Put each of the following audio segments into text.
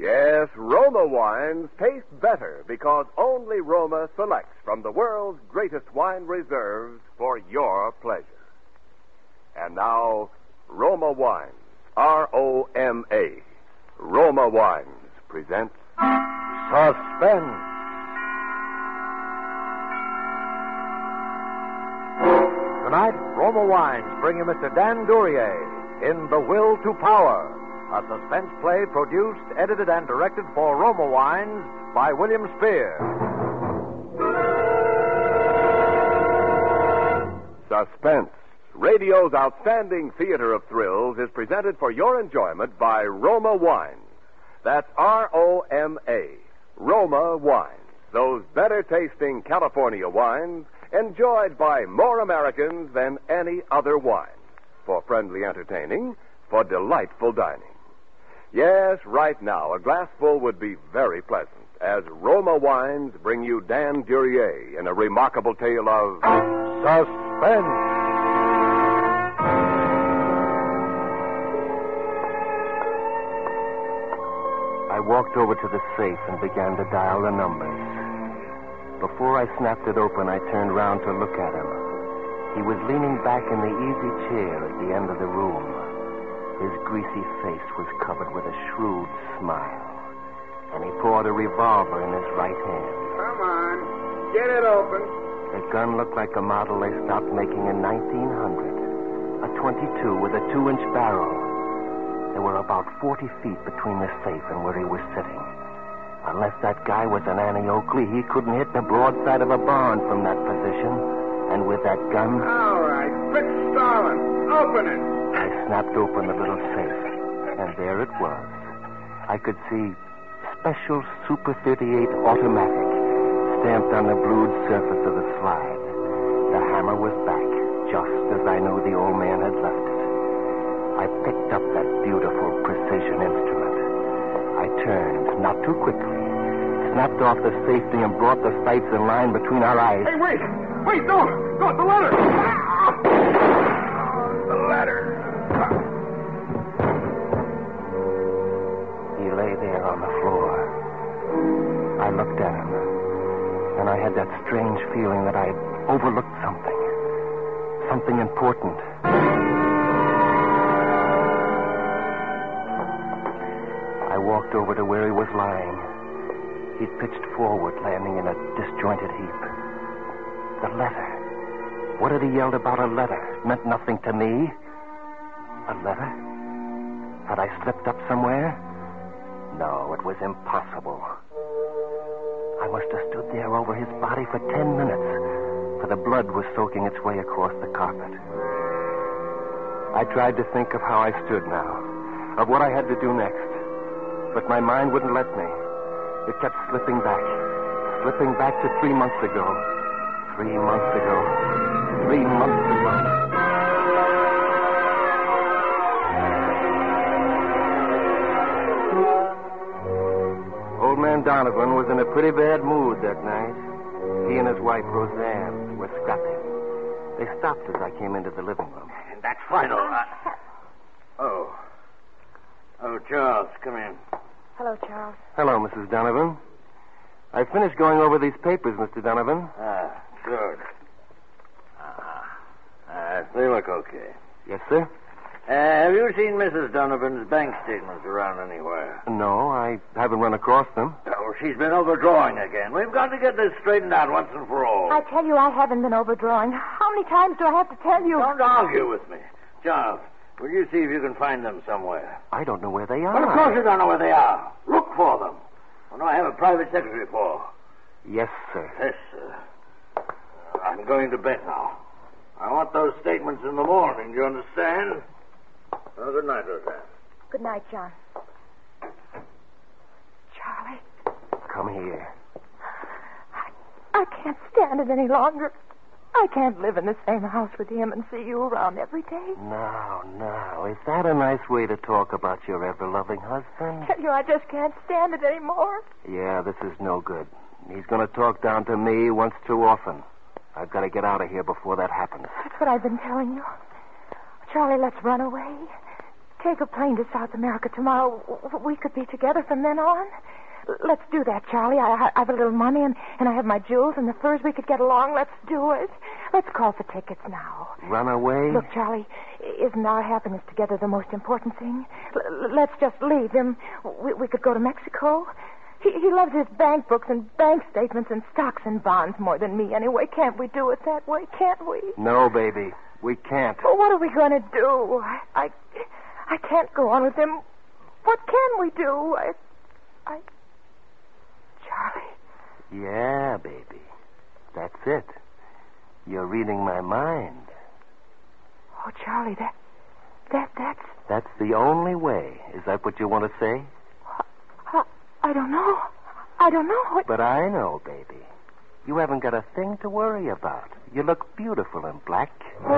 Yes, Roma wines taste better because only Roma selects from the world's greatest wine reserves for your pleasure. And now, Roma Wines, R-O-M-A. Roma Wines presents Suspense. Tonight, Roma Wines bring you Mr. Dan Duryea in The Will to Power, a suspense play produced, edited, and directed for Roma Wines by William Spear. Suspense, radio's outstanding theater of thrills, is presented for your enjoyment by Roma Wines. That's R-O-M-A, Roma Wines. Those better-tasting California wines enjoyed by more Americans than any other wine. For friendly entertaining, for delightful dining. Yes, right now, a glassful would be very pleasant as Roma Wines bring you Dan Duryea in a remarkable tale of suspense. I walked over to the safe and began to dial the numbers. Before I snapped it open, I turned round to look at him. He was leaning back in the easy chair at the end of the room. His greasy face was covered with a shrewd smile, and he poured a revolver in his right hand. Come on, get it open. The gun looked like a model they stopped making in 1900. A .22 with a 2-inch barrel. There were about 40 feet between the safe and where he was sitting. Unless that guy was an Annie Oakley, he couldn't hit the broadside of a barn from that position. And with that gun... All right, quit stalling. Open it. I snapped open the little safe, and there it was. I could see Special Super 38 Automatic stamped on the blued surface of the slide. The hammer was back, just as I knew the old man had left it. I picked up that beautiful precision instrument. I turned, not too quickly, snapped off the safety and brought the sights in line between our eyes. Hey, wait! Wait, don't! The letter! The letter! He lay there on the floor. I looked at him, and I had that strange feeling that I'd overlooked something. Something important. I walked over to where he was lying. He'd pitched forward, landing in a disjointed heap. The letter. What had he yelled about a letter? It meant nothing to me. A letter? Had I slipped up somewhere? No, it was impossible. I must have stood there over his body for 10 minutes, for the blood was soaking its way across the carpet. I tried to think of how I stood now, of what I had to do next. But my mind wouldn't let me. It kept slipping back to 3 months ago. 3 months ago. 3 months ago. Old man Donovan was in a pretty bad mood that night. He and his wife, Roseanne, were scrapping. They stopped as I came into the living room. That's final. Oh, Charles, come in. Hello, Charles. Hello, Mrs. Donovan. I finished going over these papers, Mr. Donovan. Good. They look okay. Yes, sir? Have you seen Mrs. Donovan's bank statements around anywhere? No, I haven't run across them. Oh, she's been overdrawing again. We've got to get this straightened out once and for all. I tell you, I haven't been overdrawing. How many times do I have to tell you? Don't argue with me. Charles, will you see if you can find them somewhere? I don't know where they are. Well, of course you don't know where they are. Look for them. What do I have a private secretary for? Yes, sir. Yes, sir. I'm going to bed now. I want those statements in the morning, do you understand? Well, good night, Roseanne. Good night, John. Charlie. Come here. I can't stand it any longer. I can't live in the same house with him and see you around every day. Now, is that a nice way to talk about your ever-loving husband? I tell you, I just can't stand it anymore. Yeah, this is no good. He's going to talk down to me once too often. I've got to get out of here before that happens. That's what I've been telling you. Charlie, let's run away. take a plane to South America tomorrow, we could be together from then on. Let's do that, Charlie. I have a little money, and I have my jewels and the furs. We could get along. Let's do it. Let's call for tickets now. Run away? Look, Charlie, isn't our happiness together the most important thing? Let's just leave him. We could go to Mexico. He loves his bank books and bank statements and stocks and bonds more than me anyway. Can't we do it that way? Can't we? No, baby. We can't. Well, what are we going to do? I can't go on with him. What can we do? Charlie. Yeah, baby. That's it. You're reading my mind. Oh, Charlie, that's... That's the only way. Is that what you want to say? I don't know. I don't know. But I know, baby. You haven't got a thing to worry about. You look beautiful in black.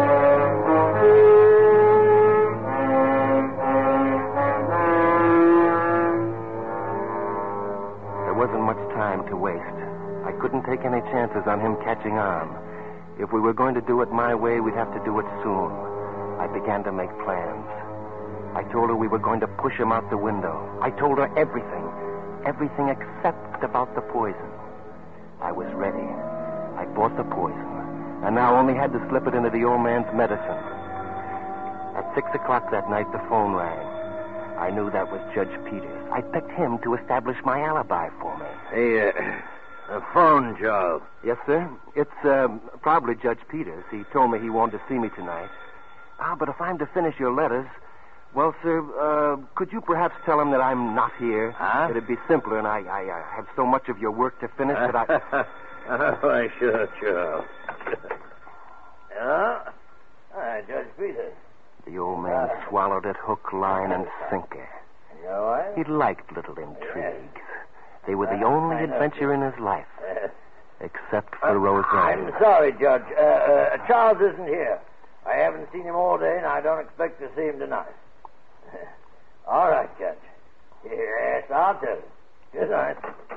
There wasn't much time to waste. I couldn't take any chances on him catching on. If we were going to do it my way, we'd have to do it soon. I began to make plans. I told her we were going to push him out the window. I told her everything. Everything except about the poison. I was ready. I bought the poison, and now only had to slip it into the old man's medicine. At 6 o'clock that night, the phone rang. I knew that was Judge Peters. I picked him to establish my alibi for me. Hey, a phone, Charles. Yes, sir? It's probably Judge Peters. He told me he wanted to see me tonight. But if I'm to finish your letters... Well, sir, could you perhaps tell him that I'm not here? Huh? It'd be simpler, and I have so much of your work to finish that I... Why, sure, Charles. Yeah? Hi, Judge Peters. The old man swallowed it hook, line, and sinker. You all right? He liked little intrigues. They were the only adventure in his life, except for Roseanne. I'm sorry, Judge. Charles isn't here. I haven't seen him all day, and I don't expect to see him tonight. All right, Judge. Yes, I'll tell you. Good night.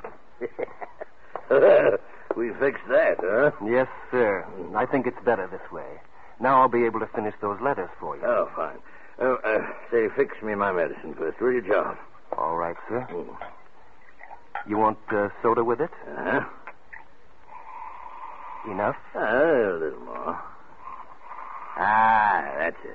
We fixed that, huh? Yes, sir. I think it's better this way. Now I'll be able to finish those letters for you. Oh, fine. Say, fix me my medicine first, will you, Charles? All right, sir. You want soda with it? Uh-huh. Enough? A little more. Ah, that's it.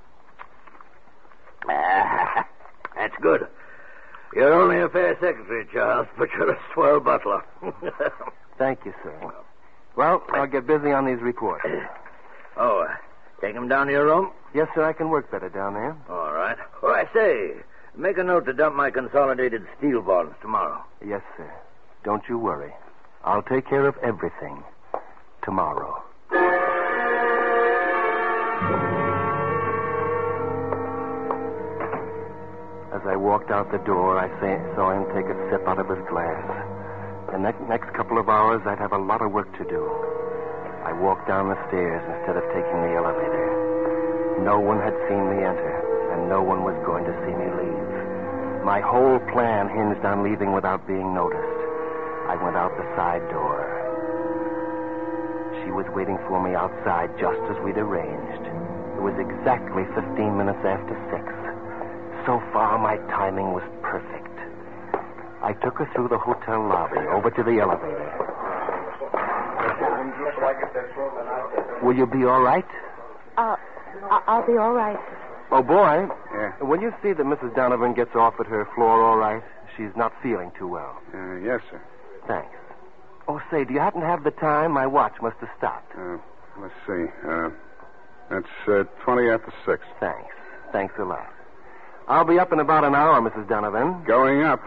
Ah, that's good. You're only a fair secretary, Charles, but you're a swell butler. Thank you, sir. Well, I'll get busy on these reports. Take them down to your room? Yes, sir, I can work better down there. All right. Oh, I say, make a note to dump my consolidated steel bonds tomorrow. Yes, sir. Don't you worry. I'll take care of everything tomorrow. As I walked out the door, I saw him take a sip out of his glass. The next couple of hours, I'd have a lot of work to do. I walked down the stairs instead of taking the elevator. No one had seen me enter, and no one was going to see me leave. My whole plan hinged on leaving without being noticed. I went out the side door. She was waiting for me outside just as we'd arranged. It was exactly 15 minutes after 6. So far, my timing was perfect. I took her through the hotel lobby, over to the elevator. Will you be all right? I'll be all right. Oh, boy. Yeah. Will you see that Mrs. Donovan gets off at her floor all right? She's not feeling too well. Yes, sir. Thanks. Oh, say, do you happen to have the time? My watch must have stopped. Let's see. That's 20 after 6. Thanks. Thanks a lot. I'll be up in about an hour, Mrs. Donovan. Going up.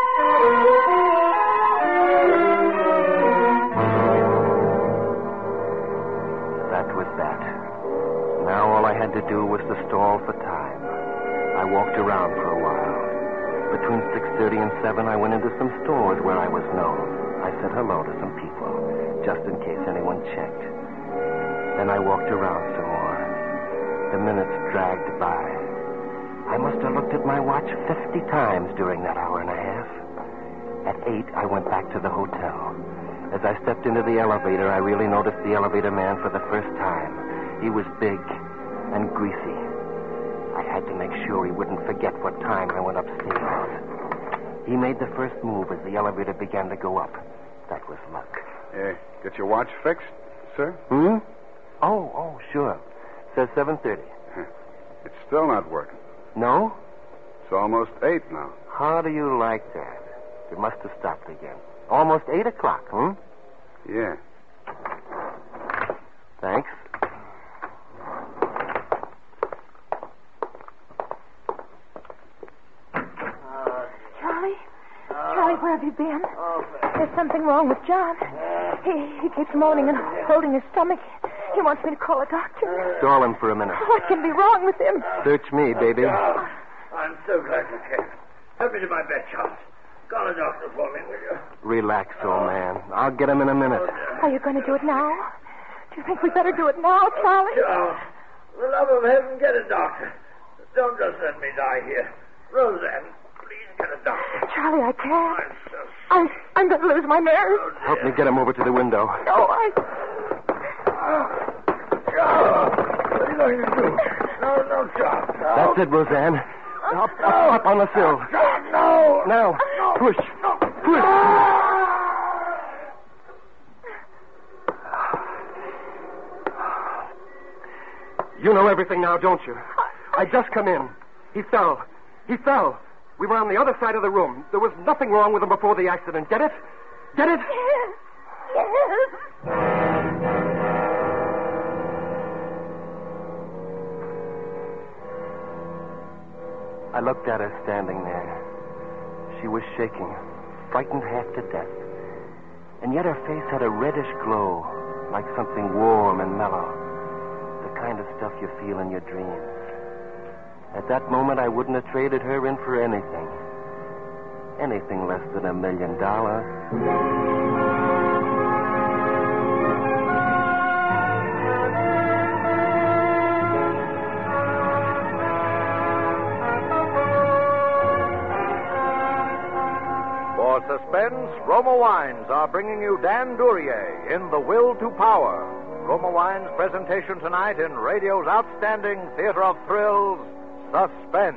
That was that. Now all I had to do was to stall for time. I walked around for a while. Between 6:30 and 7, I went into some stores where I was known. I said hello to some people, just in case anyone checked. Then I walked around some more. The minutes dragged by. I must have looked at my watch 50 times during that hour and a half. At 8, I went back to the hotel. As I stepped into the elevator, I really noticed the elevator man for the first time. He was big and greasy. I had to make sure he wouldn't forget what time I went upstairs. He made the first move as the elevator began to go up. That was luck. Get your watch fixed, sir? Oh, sure. Says 7:30. It's still not working. No? It's almost 8 now. How do you like that? It must have stopped again. Almost 8 o'clock, Yeah. Thanks. Charlie, where have you been? There's something wrong with John. He keeps moaning and holding his stomach. He wants me to call a doctor. Stall him for a minute. What can be wrong with him? Search me, baby. I'm so glad you came. Help me to my bed, Charles. Call a doctor for me, will you? Relax, old man. I'll get him in a minute. Are you going to do it now? Do you think we better do it now, Charlie? Charles, for the love of heaven, get a doctor. Don't just let me die here. Roseanne, please get a doctor. Charlie, I can't. I'm so... I'm going to lose my nerve. Help me get him over to the window. No, Charles, what are you going to do? No, Charles. No. That's it, Roseanne. Up on the sill. No. Now, push. Push. You know everything now, don't you? I just come in. He fell. We were on the other side of the room. There was nothing wrong with him before the accident. Get it? Get it? Yes. I looked at her standing there. She was shaking, frightened half to death. And yet her face had a reddish glow, like something warm and mellow. The kind of stuff you feel in your dreams. At that moment, I wouldn't have traded her in for anything. Anything less than $1 million. For suspense, Roma Wines are bringing you Dan Duryea in The Will to Power. Roma Wines' presentation tonight in radio's outstanding theater of thrills, Suspense.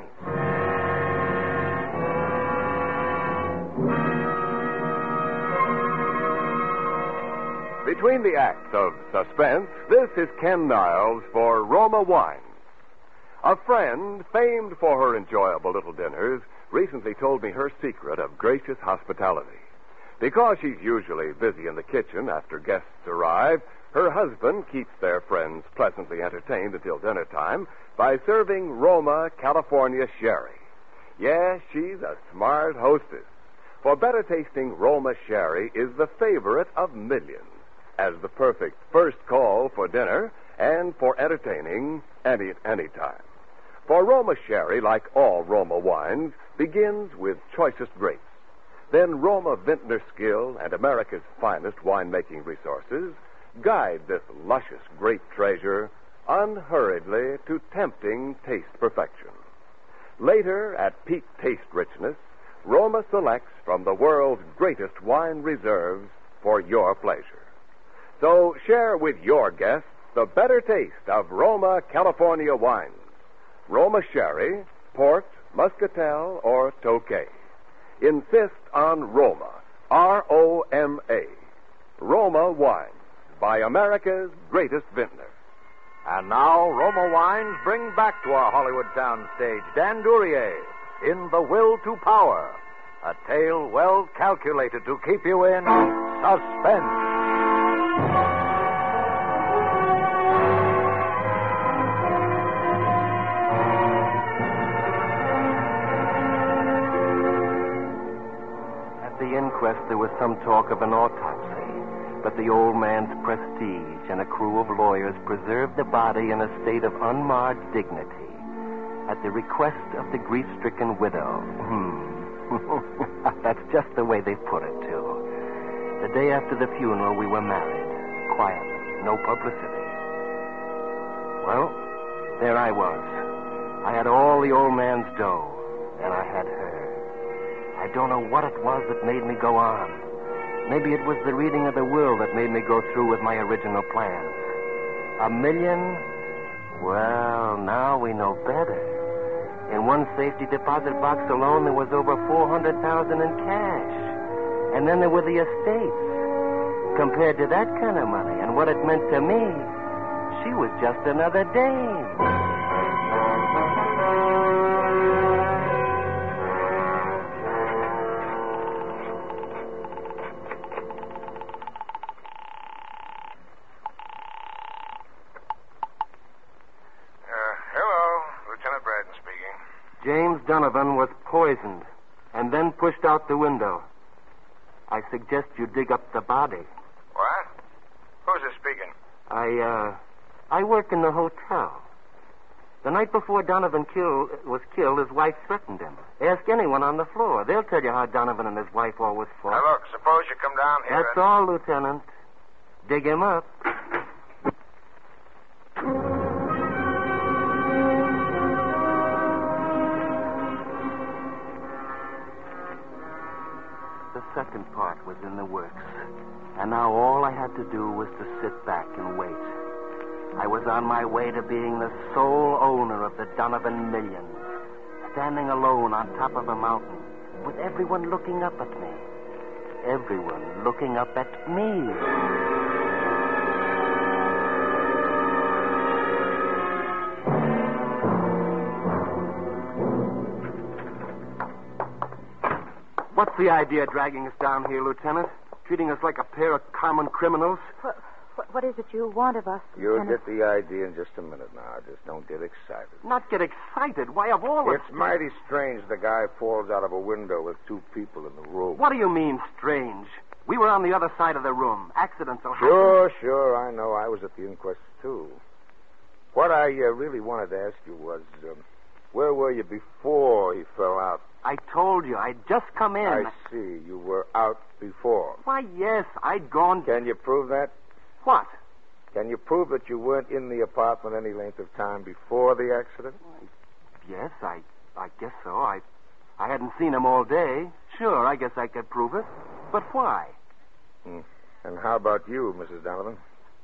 Between the acts of Suspense, this is Ken Niles for Roma Wines. A friend, famed for her enjoyable little dinners, recently told me her secret of gracious hospitality. Because she's usually busy in the kitchen after guests arrive, her husband keeps their friends pleasantly entertained until dinner time by serving Roma California sherry. Yes, she's a smart hostess. For better tasting Roma sherry is the favorite of millions as the perfect first call for dinner and for entertaining any time. For Roma sherry, like all Roma wines, begins with choicest grapes. Then Roma vintner skill and America's finest winemaking resources guide this luscious grape treasure unhurriedly to tempting taste perfection. Later, at peak taste richness, Roma selects from the world's greatest wine reserves for your pleasure. So share with your guests the better taste of Roma California wines. Roma sherry, port, muscatel, or Tokay. Insist on Roma, R-O-M-A. Roma wines by America's greatest vintner. And now, Roma Wines bring back to our Hollywood soundstage Dan Duryea in The Will to Power, a tale well calculated to keep you in suspense. At the inquest, there was some talk of an autopsy. But the old man's prestige and a crew of lawyers preserved the body in a state of unmarred dignity at the request of the grief-stricken widow. That's just the way they put it, too. The day after the funeral, we were married. Quietly, no publicity. Well, there I was. I had all the old man's dough, and I had her. I don't know what it was that made me go on. Maybe it was the reading of the will that made me go through with my original plans. $1 million? Well, now we know better. In one safety deposit box alone, there was over $400,000 in cash. And then there were the estates. Compared to that kind of money and what it meant to me, she was just another dame. James Donovan was poisoned and then pushed out the window. I suggest you dig up the body. What? Who's this speaking? I work in the hotel. The night before Donovan was killed, his wife threatened him. Ask anyone on the floor. They'll tell you how Donovan and his wife always fought. Now, look, suppose you come down here. That's all, Lieutenant. Dig him up. The second part was in the works, and now all I had to do was to sit back and wait. I was on my way to being the sole owner of the Donovan millions, standing alone on top of a mountain, with everyone looking up at me. Everyone looking up at me. What's the idea dragging us down here, Lieutenant? Treating us like a pair of common criminals? What is it you want of us? You'll Lieutenant? get the idea in just a minute now. Just don't get excited. Not get excited? Why, of all of... It's mighty strange the guy falls out of a window with two people in the room. What do you mean, strange? We were on the other side of the room. Accidents will happen. Sure, I know. I was at the inquest, too. What I really wanted to ask you was, where were you before he fell out? I told you. I'd just come in. I see. You were out before. Why, yes. I'd gone... Can you prove that? What? Can you prove that you weren't in the apartment any length of time before the accident? Yes, I guess so. I hadn't seen him all day. Sure, I guess I could prove it. But why? And how about you, Mrs. Donovan?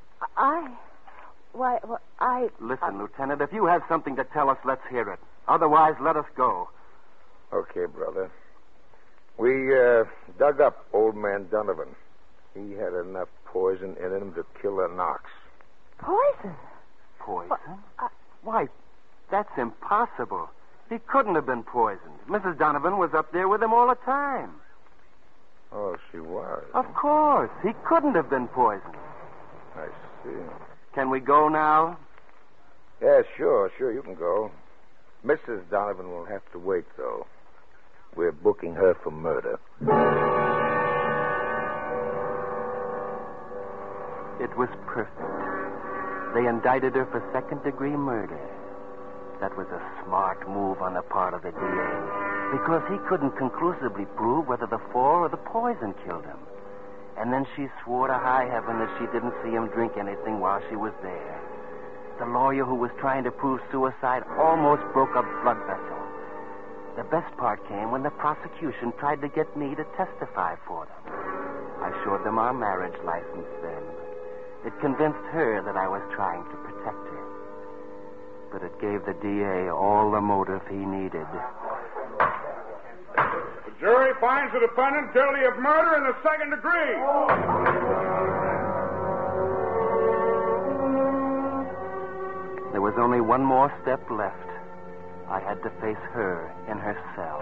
Listen, Lieutenant, if you have something to tell us, let's hear it. Otherwise, let us go. Okay, brother. We dug up old man Donovan. He had enough poison in him to kill a Knox. Poison? Poison? Why, that's impossible. He couldn't have been poisoned. Mrs. Donovan was up there with him all the time. Oh, she was? Of course. He couldn't have been poisoned. I see. Can we go now? Yeah, sure, you can go. Mrs. Donovan will have to wait, though. We're booking her for murder. It was perfect. They indicted her for second-degree murder. That was a smart move on the part of the DA, because he couldn't conclusively prove whether the fall or the poison killed him. And then she swore to high heaven that she didn't see him drink anything while she was there. The lawyer who was trying to prove suicide almost broke a blood vessel. The best part came when the prosecution tried to get me to testify for them. I showed them our marriage license then. It convinced her that I was trying to protect her. But it gave the DA all the motive he needed. The jury finds the defendant guilty of murder in the second degree. There was only one more step left. I had to face her in her cell.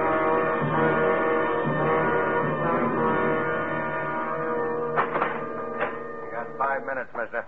You got 5 minutes, mister.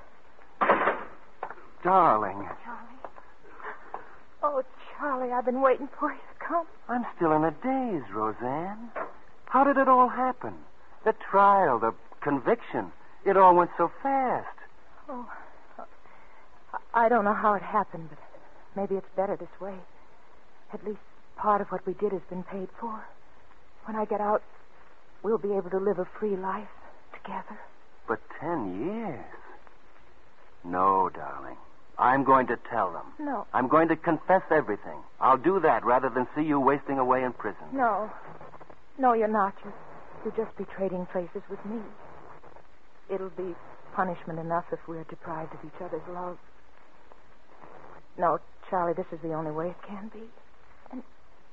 Darling. Charlie. Oh, Charlie, I've been waiting for you to come. I'm still in a daze, Roseanne. How did it all happen? The trial, the conviction. It all went so fast. Oh, I don't know how it happened, but maybe it's better this way. At least part of what we did has been paid for. When I get out, we'll be able to live a free life together. But 10 years? No, darling. I'm going to tell them. No. I'm going to confess everything. I'll do that rather than see you wasting away in prison. No. No, you're not. You'll just be trading places with me. It'll be punishment enough if we're deprived of each other's love. No, Charlie, this is the only way it can be.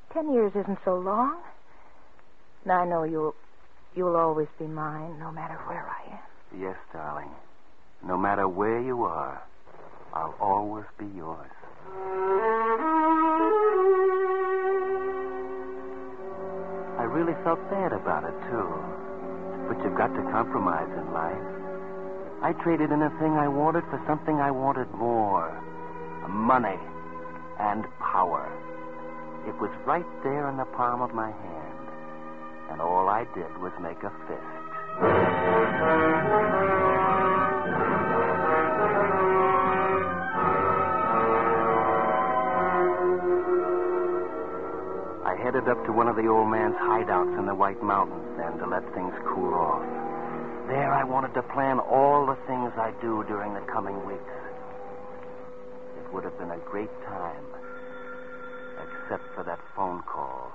10 years isn't so long. And I know you'll always be mine, no matter where I am. Yes, darling. No matter where you are, I'll always be yours. I really felt bad about it, too. But you've got to compromise in life. I traded in a thing I wanted for something I wanted more. Money and power. It was right there in the palm of my hand. And all I did was make a fist. I headed up to one of the old man's hideouts in the White Mountains then to let things cool off. There I wanted to plan all the things I'd do during the coming weeks. It would have been a great time, except for that phone call.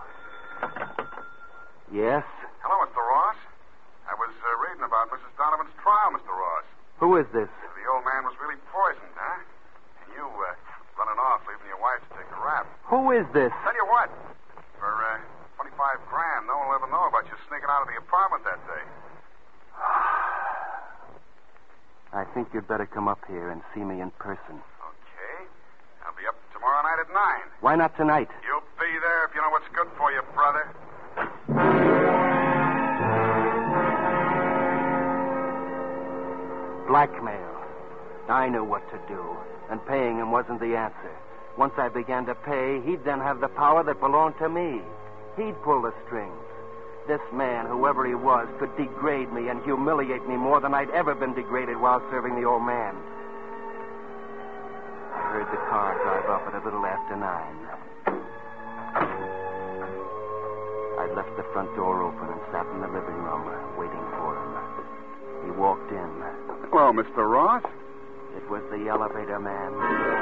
Yes? Hello, Mr. Ross. I was reading about Mrs. Donovan's trial, Mr. Ross. Who is this? The old man was really poisoned, huh? And you running off, leaving your wife to take a rap. Who is this? Tell you what, for $25,000, no one will ever know about you sneaking out of the apartment that day. I think you'd better come up here and see me in person. Okay. I'll be up tomorrow night at 9. Why not tonight? You'll be there if you know what's good for you, brother. Blackmail. I knew what to do, and paying him wasn't the answer. Once I began to pay, he'd then have the power that belonged to me. He'd pull the strings. This man, whoever he was, could degrade me and humiliate me more than I'd ever been degraded while serving the old man. I heard the car drive up at a little after 9. I left the front door open and sat in the living room, waiting for him. He walked in. Hello, Mr. Ross. It was the elevator man.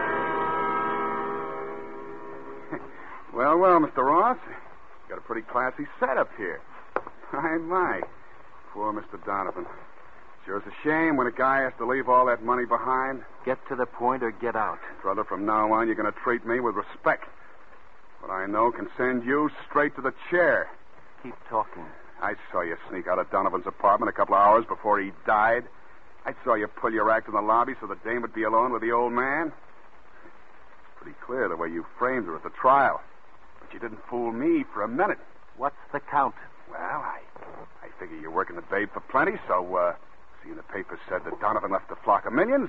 Well, Mr. Ross. Got a pretty classy setup here. My. Poor Mr. Donovan. Sure is a shame when a guy has to leave all that money behind. Get to the point or get out. Brother, from now on, you're going to treat me with respect. What I know can send you straight to the chair. Keep talking. I saw you sneak out of Donovan's apartment a couple of hours before he died. I saw you pull your act in the lobby so the dame would be alone with the old man. It's pretty clear the way you framed her at the trial. But you didn't fool me for a minute. What's the count? Well, I figure you're working the babe for plenty, so, seeing the paper said that Donovan left a flock of millions,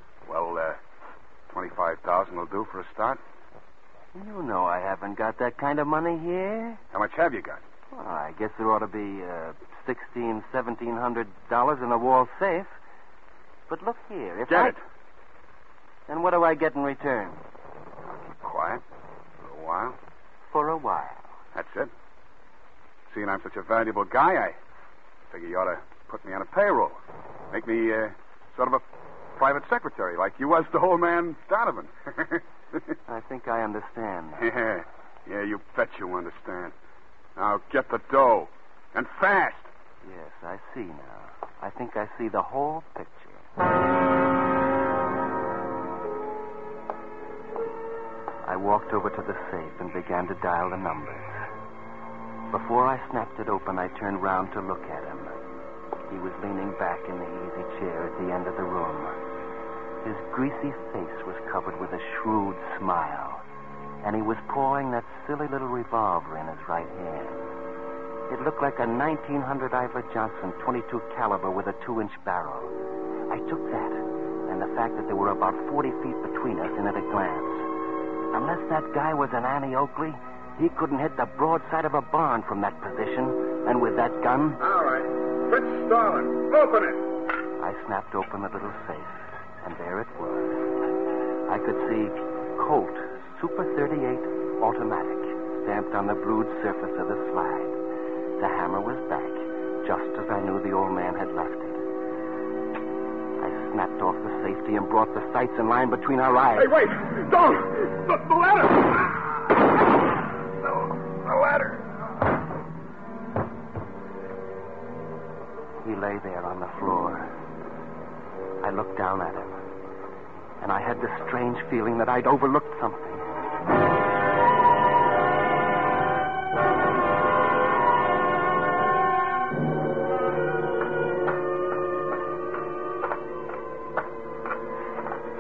$25,000 will do for a start. You know I haven't got that kind of money here. How much have you got? Well, I guess there ought to be $1,600, $1,700 in a wall safe. But look here, if Get it. Then what do I get in return? I'll keep quiet for a while. For a while. That's it. Seeing I'm such a valuable guy, I figure you ought to put me on a payroll. Make me sort of a private secretary like you was to old man Donovan. I think I understand. Yeah, you bet you understand. Now get the dough. And fast. Yes, I see now. I think I see the whole picture. I walked over to the safe and began to dial the numbers. Before I snapped it open, I turned round to look at him. He was leaning back in the easy chair at the end of the room. His greasy face was covered with a shrewd smile, and he was pouring that silly little revolver in his right hand. It looked like a 1900 Ivor Johnson .22 caliber with a 2-inch barrel. I took that, and the fact that there were about 40 feet between us in at a glance. Unless that guy was an Annie Oakley, he couldn't hit the broadside of a barn from that position. And with that gun... All right. Fritz Starlin, open it. I snapped open the little safe, and there it was. I could see Colt Super 38 automatic stamped on the blued surface of the slide. The hammer was back, just as I knew the old man had left it. I snapped off the safety and brought the sights in line between our eyes. Hey, wait! Don't! The ladder! The ladder! He lay there on the floor. I looked down at him, and I had this strange feeling that I'd overlooked something.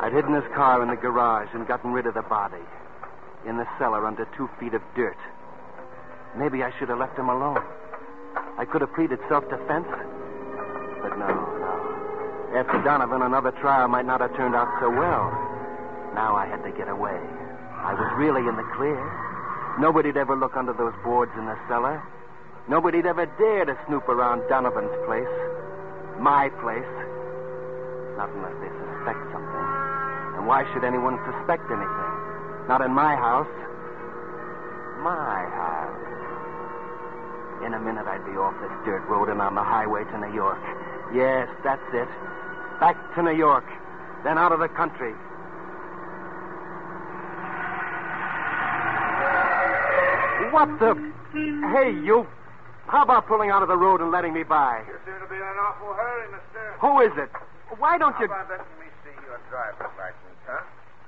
I'd hidden his car in the garage and gotten rid of the body. In the cellar under 2 feet of dirt. Maybe I should have left him alone. I could have pleaded self-defense. But no. After Donovan, another trial might not have turned out so well. Now I had to get away. I was really in the clear. Nobody'd ever look under those boards in the cellar. Nobody'd ever dare to snoop around Donovan's place. My place. Not unless they suspect something. And why should anyone suspect anything? Not in my house. My house. In a minute, I'd be off this dirt road and on the highway to New York. Yes, that's it. Back to New York. Then out of the country. What the... Hey, you. How about pulling out of the road and letting me by? You seem to be in an awful hurry, mister. Who is it? Why don't you... How about letting me see your driver's license, huh?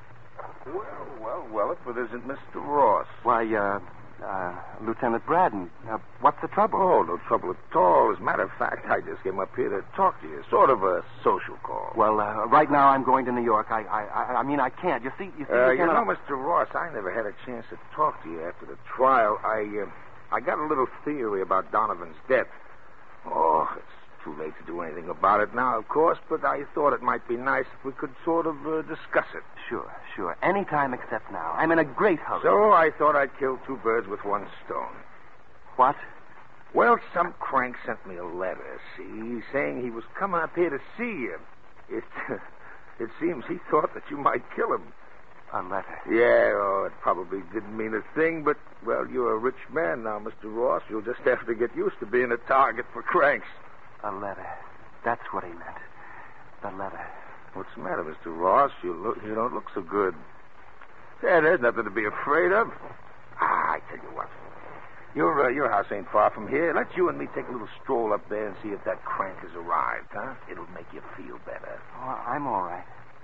Well, if it isn't Mr. Ross. Why, Lieutenant Braden, what's the trouble? Oh, no trouble at all. As a matter of fact, I just came up here to talk to you. Sort of a social call. Well, right now I'm going to New York. I mean, I can't. You see, you know, Mr. Ross, I never had a chance to talk to you after the trial. I got a little theory about Donovan's death. Oh, it's too late to do anything about it now, of course, but I thought it might be nice if we could sort of discuss it. Sure. Any time except now. I'm in a great hurry. So I thought I'd kill 2 birds with 1 stone. What? Well, some crank sent me a letter, see, saying he was coming up here to see you. It seems he thought that you might kill him. A letter? Yeah, it probably didn't mean a thing, but, well, you're a rich man now, Mr. Ross. You'll just have to get used to being a target for cranks. A letter. That's what he meant. The letter. What's the matter, Mr. Ross? You don't look so good. Yeah, there's nothing to be afraid of. I tell you what. Your house ain't far from here. Let you and me take a little stroll up there and see if that crank has arrived, huh? It'll make you feel better. Oh, I'm all right.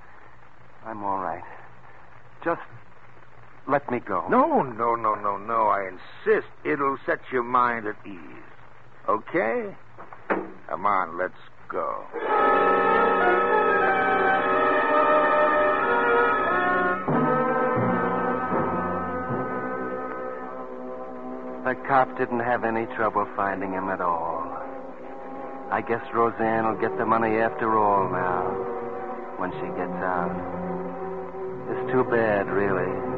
Just let me go. No. I insist. It'll set your mind at ease. Okay? Come on, let's go. The cop didn't have any trouble finding him at all. I guess Roseanne will get the money after all now, when she gets out. It's too bad, really.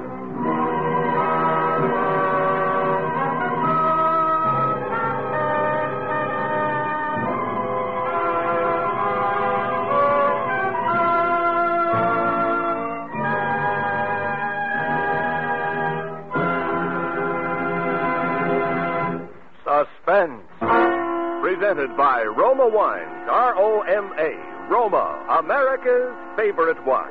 Suspense. Presented by Roma Wines, R-O-M-A, Roma, America's favorite wine.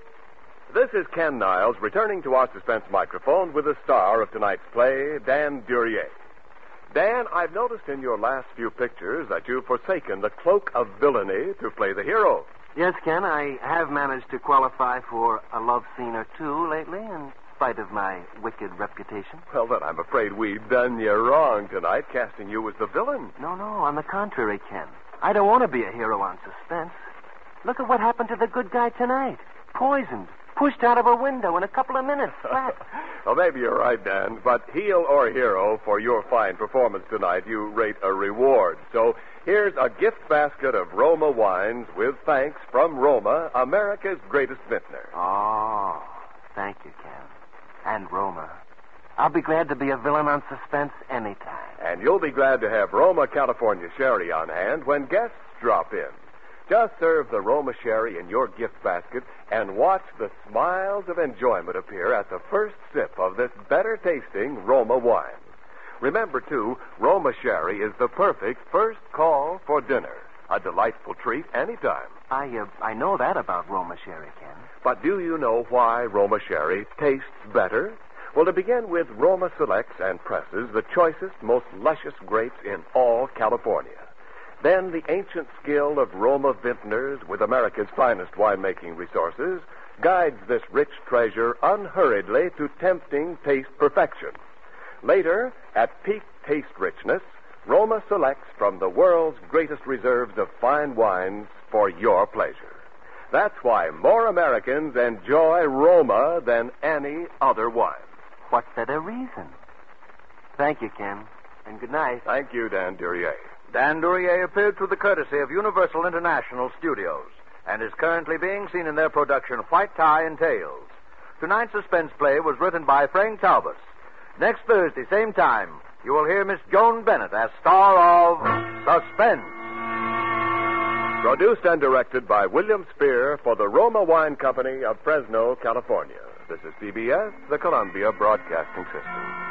This is Ken Niles returning to our suspense microphone with the star of tonight's play, Dan Duryea. Dan, I've noticed in your last few pictures that you've forsaken the cloak of villainy to play the hero. Yes, Ken, I have managed to qualify for a love scene or 2 lately, in spite of my wicked reputation. Well, then I'm afraid we've done you wrong tonight, casting you as the villain. No, on the contrary, Ken. I don't want to be a hero on Suspense. Look at what happened to the good guy tonight. Poisoned. Pushed out of a window in a couple of minutes flat. Well, maybe you're right, Dan, but heel or hero, for your fine performance tonight, you rate a reward. So here's a gift basket of Roma wines with thanks from Roma, America's greatest vintner. Oh, thank you, Ken. And Roma. I'll be glad to be a villain on Suspense anytime. And you'll be glad to have Roma California Sherry on hand when guests drop in. Just serve the Roma Sherry in your gift basket and watch the smiles of enjoyment appear at the first sip of this better-tasting Roma wine. Remember, too, Roma Sherry is the perfect first call for dinner. A delightful treat anytime. I know that about Roma Sherry, Ken. But do you know why Roma Sherry tastes better? Well, to begin with, Roma selects and presses the choicest, most luscious grapes in all California. Then the ancient skill of Roma vintners with America's finest winemaking resources guides this rich treasure unhurriedly to tempting taste perfection. Later, at peak taste richness, Roma selects from the world's greatest reserves of fine wines for your pleasure. That's why more Americans enjoy Roma than any other wine. What better reason? Thank you, Ken. And good night. Thank you, Dan Duryea. Dan Duryea appeared through the courtesy of Universal International Studios and is currently being seen in their production White Tie and Tails. Tonight's suspense play was written by Frank Talbot. Next Thursday, same time, you will hear Miss Joan Bennett as star of Suspense. Produced and directed by William Spear for the Roma Wine Company of Fresno, California. This is CBS, the Columbia Broadcasting System.